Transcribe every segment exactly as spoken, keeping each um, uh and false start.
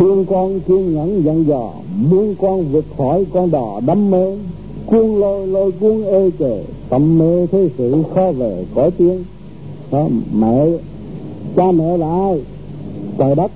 khuyên con kiên nhẫn dặn dò, muốn con vượt khỏi con đò đắm mê, cuốn lôi lôi cuốn ê chề, tâm mê thế sự khó về cõi tiên. Đó, mẹ, cha mẹ là ai? Trời đất.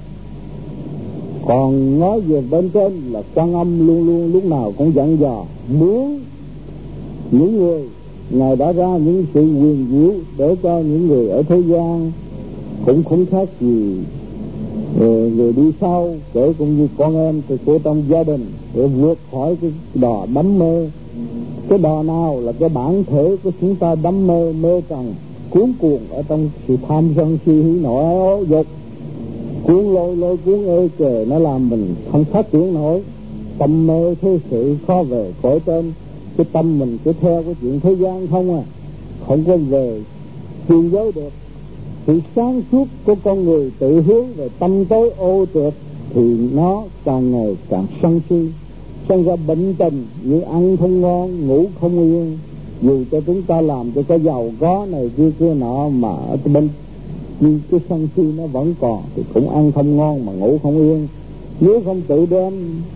Còn nói về bên trên là Quan Âm luôn luôn lúc nào cũng dặn dò, muốn những người Ngài đã ra những sự quyền diệu để cho những người ở thế gian cũng không khác gì người, người đi sau, kể cũng như con em của trong gia đình, để vượt khỏi cái đò đắm mê. Cái đò nào là cái bản thể của chúng ta đắm mê, mê trần, cuốn cuồng ở trong sự tham sân si hí nộ ái ố dục, cuốn lôi lôi cuốn ê chề, nó làm mình không phát triển nổi. Tâm mê thế sự khó về cõi trên. Cái tâm mình cứ theo cái chuyện thế gian không à, không có về chuyên giới được. Sự sáng suốt của con người tự hướng về tâm tối ô trượt thì nó càng ngày càng sân si, sinh ra bệnh tình như ăn không ngon, ngủ không yên. Dù cho chúng ta làm cho cái giàu có này kia kia nọ mà ở bên nhưng cái sân si nó vẫn còn thì cũng ăn không ngon mà ngủ không yên. Nếu không tự đem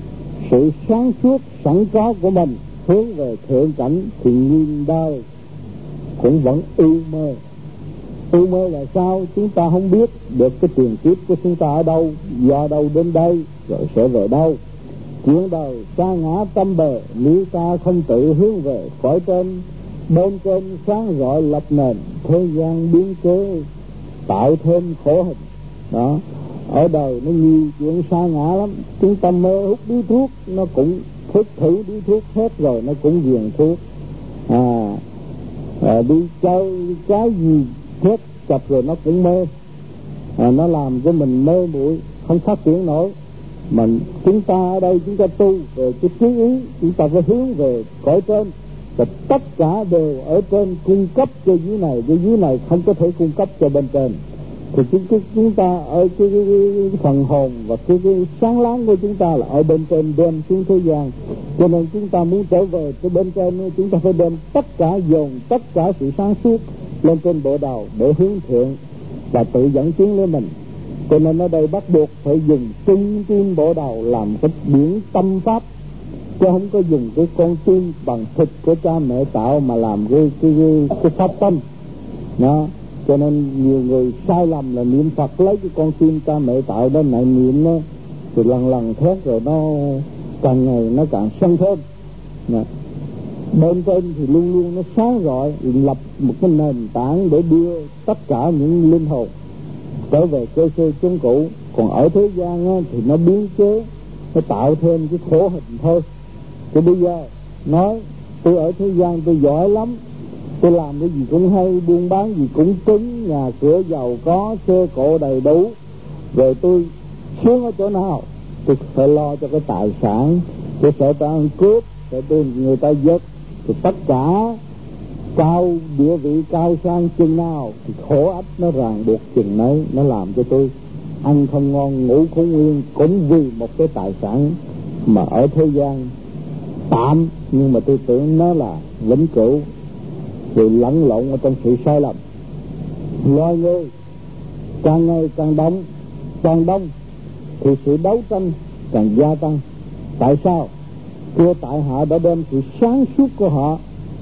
sự sáng suốt sẵn có của mình hướng về thượng cảnh thì nhìn đời cũng vẫn ưu mê. Ưu mê là sao? Chúng ta không biết được cái tiền kiếp của chúng ta ở đâu, do đâu đến đây, rồi sẽ về đâu. Chuyện đời sa ngã tâm bề, nếu ta không tự hướng về cõi trên, bên trên sáng rọi lập nền, thế gian biến chế tạo thêm khổ hình. Đó, ở đời nó nhiều chuyện sa ngã lắm. Chúng ta mê hút điếu thuốc, nó cũng thức thử điếu thuốc hết rồi nó cũng ghiền thuốc. À, à đi chơi cái gì hết chập rồi nó cũng mê. À, nó làm cho mình mê muội không phát triển nổi. Mà chúng ta ở đây chúng ta tu về cái trí ý, chúng ta phải hướng về cõi trên, và tất cả đều ở trên cung cấp cho dưới này, cho dưới này không có thể cung cấp cho bên trên. Thì chúng, chúng ta ở cái, cái, cái, cái phần hồn và cái, cái sáng láng của chúng ta là ở bên trên đem xuống thế gian. Cho nên chúng ta muốn trở về cái bên trên, chúng ta phải đem tất cả dồn tất cả sự sáng suốt lên trên bộ đầu để hướng thượng và tự dẫn tiến lấy mình. Cho nên ở đây bắt buộc phải dùng trung tim bộ đầu làm cái điển tâm pháp, chứ không có dùng cái con tim bằng thịt của cha mẹ tạo mà làm cái cái cái, cái pháp tâm. Đó. Cho nên nhiều người sai lầm là niệm Phật lấy cái con tim cha mẹ tạo đó lại niệm nó, thì lần lần thét rồi nó càng ngày nó càng sân thêm. Đó. Bên trên thì luôn luôn nó sáng rọi, lập một cái nền tảng để đưa tất cả những linh hồn trở về cơ sơ chúng cũ. Còn ở thế gian á, thì nó biến chế, nó tạo thêm cái khổ hình thôi. Thì bây giờ nói tôi ở thế gian tôi giỏi lắm, tôi làm cái gì cũng hay, buôn bán gì cũng cứng, nhà cửa giàu có, xe cộ đầy đủ, rồi tôi xuống ở chỗ nào tôi phải lo cho cái tài sản, tôi sợ ta ăn cướp, sợ tôi người ta giết, thì tất cả cao địa vị cao sang chừng nào thì khổ ách nó ràng buộc chừng đấy. Nó làm cho tôi ăn không ngon, ngủ không yên, cũng vì một cái tài sản mà ở thế gian tạm, nhưng mà tôi tưởng nó là vĩnh cửu. Rồi lẫn lộn ở trong sự sai lầm. Loài người càng ngày càng đông, càng đông thì sự đấu tranh càng gia tăng. Tại sao? Thưa tại họ đã đem sự sáng suốt của họ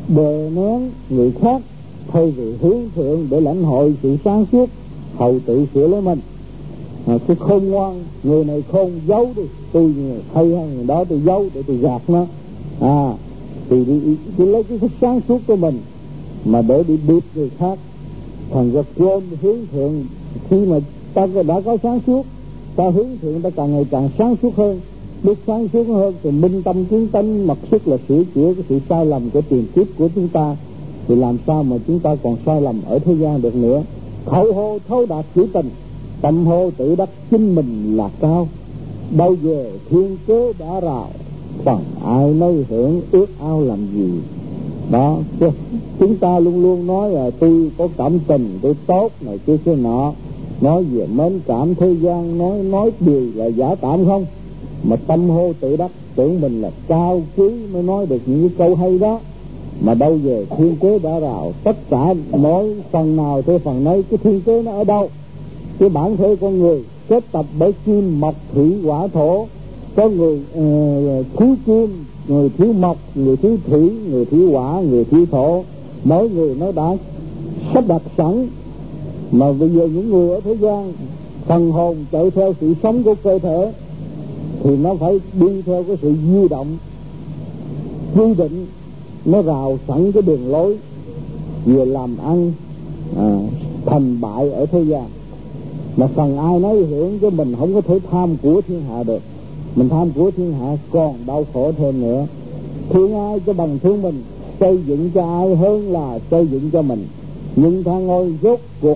đè nén người khác, thay vì hướng thượng để lãnh hội sự sáng suốt, hầu tự sửa lấy mình. À, cái khôn ngoan, người này khôn giấu đi, tôi hay hơn người đó tôi giấu để tôi gạt nó. À, thì đi, đi lấy cái sáng suốt của mình mà để đi bịp người khác, thành ra quên hướng thượng. Khi mà ta đã có sáng suốt, ta hướng thượng, ta càng ngày càng sáng suốt hơn, biết sáng suốt hơn thì minh tâm kiến tánh, mặc sức là sửa chữa cái sự sai lầm của tiền kiếp của chúng ta. Thì làm sao mà chúng ta còn sai lầm ở thế gian được nữa? Khẩu hô thấu đạt chữ tình, tâm hô tự đắc chính mình là cao. Đâu về thiên kế đã rào, phần ai nấy hưởng ước ao làm gì. Đó, chúng ta luôn luôn nói là tôi có cảm tình, tôi tốt này kia kia nọ, nói về mến cảm thế gian, nói nói điều là giả tạm không, mà tâm hô tự đắc, tưởng mình là cao quý mới nói được những câu hay đó. Mà đâu về thiên kế đã rào, tất cả nói phần nào tới phần nấy, cái thiên kế nó ở đâu? Cái bản thể con người kết tập bởi kim mộc thủy hỏa thổ. Có người uh, thiếu kim, người thiếu mộc, người thiếu thủy, người thiếu hỏa, người thiếu thổ. Mỗi người nó đã sắp đặt sẵn. Mà bây giờ những người ở thế gian phần hồn chạy theo sự sống của cơ thể thì nó phải đi theo cái sự di động quy định, nó rào sẵn cái đường lối về làm ăn à, thành bại ở thế gian. Mà phần ai nấy hưởng, chứ mình không có thể tham của thiên hạ được. Mình tham của thiên hạ còn đau khổ thêm nữa. Thương ai cho bằng thương mình, xây dựng cho ai hơn là xây dựng cho mình. Nhưng thang ngôi rốt cuộc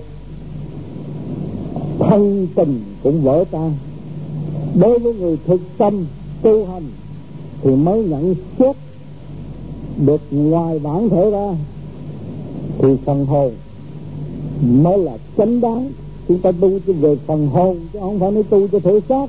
thân tình cũng vỡ tan. Đối với người thực tâm tu hành thì mới nhận xét được ngoài bản thể ra thì phần hồn mới là chánh đáng. Chúng ta tu về phần hồn chứ không phải nói tu cho thể xác.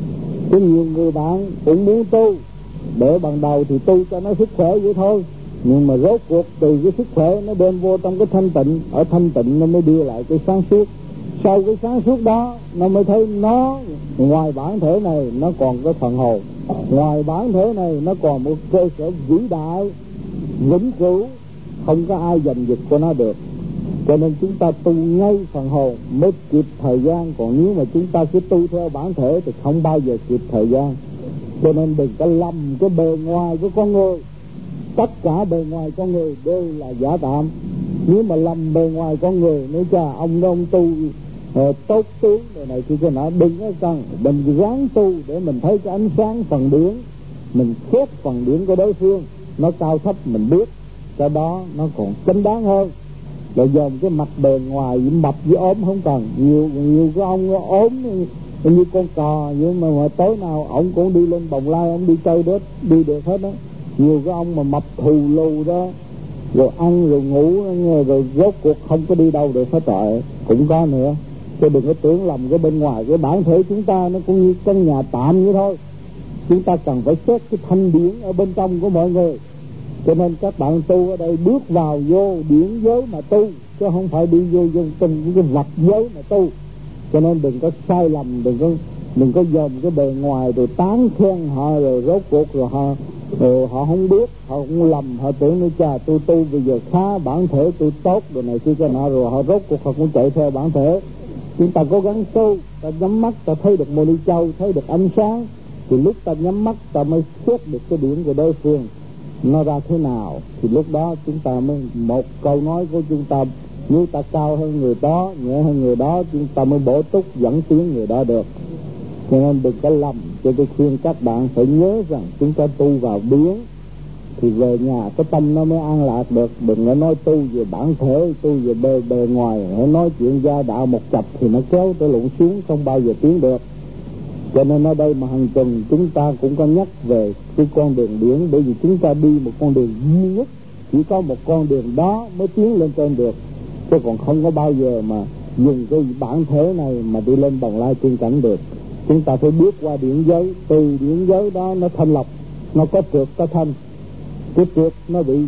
Có nhiều người bạn cũng muốn tu, để ban đầu thì tu cho nó sức khỏe vậy thôi, nhưng mà rốt cuộc từ cái sức khỏe nó đem vô trong cái thanh tịnh, ở thanh tịnh nó mới đưa lại cái sáng suốt. Sau cái sáng suốt đó nó mới thấy nó ngoài bản thể này nó còn cái phần hồn, ngoài bản thể này nó còn một cơ sở vĩ đại vĩnh cửu, không có ai giành giật của nó được. Cho nên chúng ta tu ngay phần hồn mới kịp thời gian, còn nếu mà chúng ta cứ tu theo bản thể thì không bao giờ kịp thời gian. Cho nên đừng có lầm cái bề ngoài của con người. Tất cả bề ngoài con người đều là giả tạm. Nếu mà lầm bề ngoài con người, nếu cha ông ông tu uh, tốt tướng này này kia kia nọ, đừng có cần. Mình ráng tu để mình thấy cái ánh sáng phần điển, mình xét phần điển của đối phương nó cao thấp mình biết, cái đó nó còn chính đáng hơn. Rồi dòm cái mặt bề ngoài mập với ốm không cần. Nhiều nhiều cái ông ốm như con cò, nhưng mà, mà tối nào ổng cũng đi lên Bồng Lai, ổng đi chơi đết đi được hết đó. Nhiều cái ông mà mập thù lù đó, rồi ăn rồi ngủ rồi rốt cuộc không có đi đâu được hết trọi, cũng có nữa. Chứ đừng có tưởng lầm cái bên ngoài. Cái bản thể chúng ta nó cũng như căn nhà tạm vậy thôi. Chúng ta cần phải xét cái thanh điển ở bên trong của mọi người. Cho nên các bạn tu ở đây bước vào vô điển giới mà tu, chứ không phải đi vô vô trong cái vật giới mà tu. Cho nên đừng có sai lầm, đừng có đừng có dòm cái bề ngoài rồi tán khen họ, rồi rốt cuộc rồi họ rồi họ không biết, họ cũng lầm, họ tưởng nói cha tôi tu bây giờ khá, bản thể tôi tốt rồi này kia cái nọ, rồi họ rốt cuộc họ cũng chạy theo bản thể. Chúng ta cố gắng tu, ta nhắm mắt ta thấy được Mô Ni Châu, thấy được ánh sáng, thì lúc ta nhắm mắt ta mới xét được cái điểm của đối phương nó ra thế nào. Thì lúc đó chúng ta mới, một câu nói của chúng ta, nếu ta cao hơn người đó, nhẹ hơn người đó, chúng ta mới bổ túc dẫn tiến người đó được. Cho nên đừng có lầm. Cho tôi khuyên các bạn phải nhớ rằng chúng ta tu vào điển thì về nhà cái tâm nó mới an lạc được. Đừng có nói tu về bản thể, tu về bề, bề ngoài, hãy nói chuyện gia đạo một chập thì nó kéo tới lụng xuống, không bao giờ tiến được. Cho nên ở đây mà hàng tuần chúng ta cũng có nhắc về cái con đường điển, bởi vì chúng ta đi một con đường duy nhất, chỉ có một con đường đó mới tiến lên trên được, chứ còn không có bao giờ mà dùng cái bản thể này mà đi lên Bồng Lai tiên cảnh được. Chúng ta phải bước qua điển giới, từ điển giới đó nó thanh lọc, nó có trượt có thanh. Cái trượt nó bị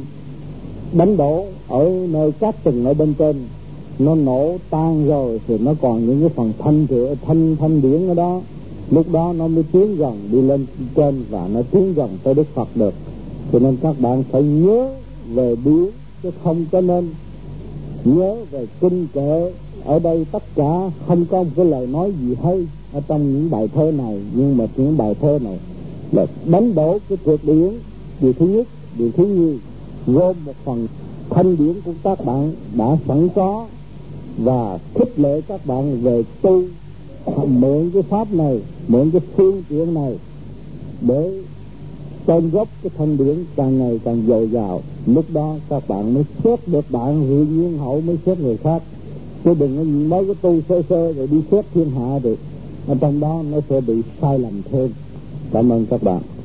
đánh đổ ở nơi các tầng ở bên trên, nó nổ tan rồi thì nó còn những cái phần thanh trượt, thanh thanh điển ở đó. Lúc đó nó mới tiến gần đi lên trên và nó tiến gần tới Đức Phật được. Cho nên các bạn phải nhớ về điển, chứ không cho nên nhớ về kinh kệ. Ở đây tất cả không có một cái lời nói gì hay ở trong những bài thơ này, nhưng mà những bài thơ này là đánh đổ cái trượt điển. Điều thứ nhất, điều thứ nhì, gồm một phần thanh điển của các bạn đã sẵn có và khích lệ các bạn về tu, mượn cái pháp này, mượn cái phương tiện này để tôn gốc cái thanh điển càng ngày càng dồi dào. Lúc đó các bạn mới xét được bạn, tự nhiên hậu mới xét người khác. Chứ đừng có mới cái tu sơ sơ rồi đi xét thiên hạ được, ở trong đó nó sẽ bị sai lầm thêm. Cảm ơn các bạn.